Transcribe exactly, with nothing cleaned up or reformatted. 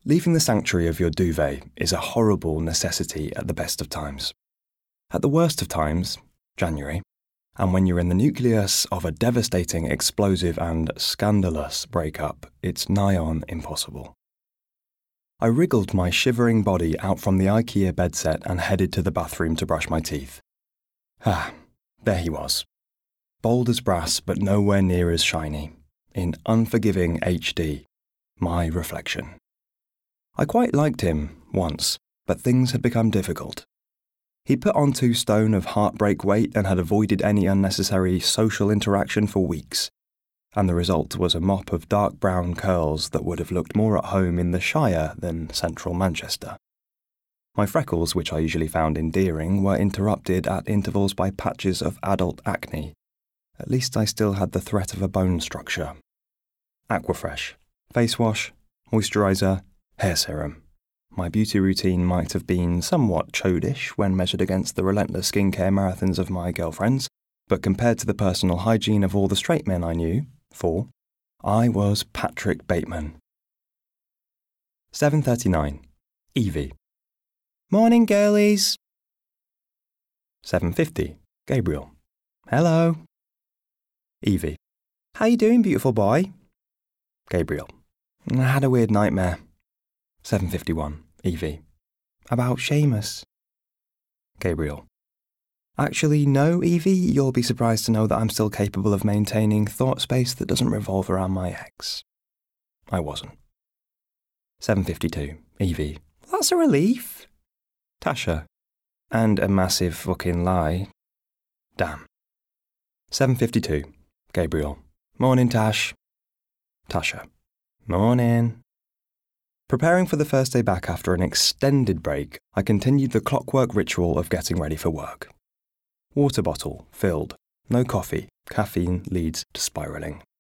Leaving the sanctuary of your duvet is a horrible necessity at the best of times. At the worst of times, January, and when you're in the nucleus of a devastating, explosive and scandalous breakup, it's nigh on impossible. I wriggled my shivering body out from the IKEA bed set and headed to the bathroom to brush my teeth. Ah, there he was. Bold as brass, but nowhere near as shiny. In unforgiving H D, my reflection. I quite liked him once, but things had become difficult. He put on two stone of heartbreak weight and had avoided any unnecessary social interaction for weeks, and the result was a mop of dark brown curls that would have looked more at home in the Shire than central Manchester. My freckles, which I usually found endearing, were interrupted at intervals by patches of adult acne. At least I still had the threat of a bone structure. Aquafresh, face wash, moisturiser, hair serum. My beauty routine might have been somewhat chodish when measured against the relentless skincare marathons of my girlfriends, but compared to the personal hygiene of all the straight men I knew, four, I was Patrick Bateman. seven thirty-nine. Evie. Morning, girlies. seven fifty. Gabriel. Hello. Evie. How you doing, beautiful boy? Gabriel. I had a weird nightmare. seven fifty-one. Evie. About Seamus. Gabriel. Actually, no, Evie, you'll be surprised to know that I'm still capable of maintaining thought space that doesn't revolve around my ex. I wasn't. seven fifty-two. Evie. That's a relief. Tasha. And a massive fucking lie. Damn. seven fifty-two. Gabriel. Morning, Tash. Tasha. Morning. Preparing for the first day back after an extended break, I continued the clockwork ritual of getting ready for work. Water bottle, filled. No coffee. Caffeine leads to spiralling.